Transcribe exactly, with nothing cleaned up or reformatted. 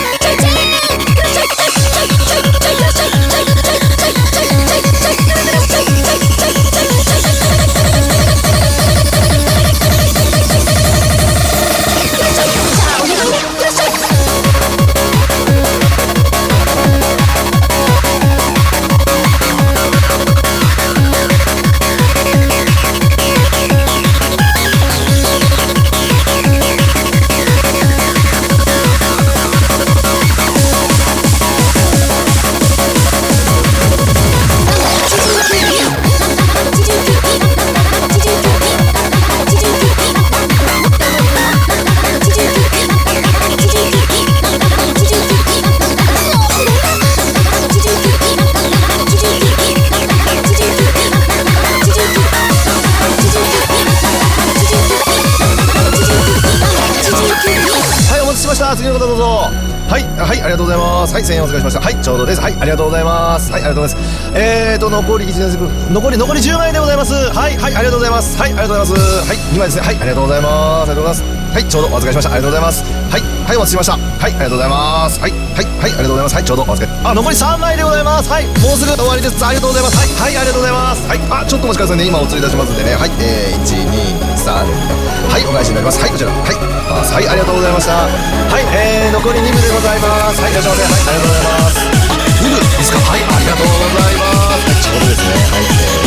次の方どうぞ。はいはい、ありがとうございます。はい、せんえんお預かりしました。はい、ちょうどです。はい、ありがとうございます。はい、ありがとうございます。えーと残りいちねん残り残りじゅうまんえんでございます。はいはい、ありがとうございます。はい、ありがとうございます。はい、にまいですね。はい、ありがとうございます。ありがとうございます。はい、ちょうどお預かりしました。ありがとうございます。はいはい、お待ちしました。はい、ありがとうございます。はいはいはい、ありがとうございます。はい、ちょうどお預かり。あ、残りさんまいでございます。はい、もうすぐ終わりです。ありがとうございます。はいはい、ありがとうございます。はい、あ、ちょっとお待ちくださいね。今お釣り出しますんでね。はい、えー、いちにさん、はい、お返しになります。はい、こちら。はい、はい、ありがとうございました。はい、えー、残りに部でございます。はい、いらっしゃいませ。はい、ありがとうございます。に部ですか。はい、ありがとうございます。はい、ちょうどですね。はい、えー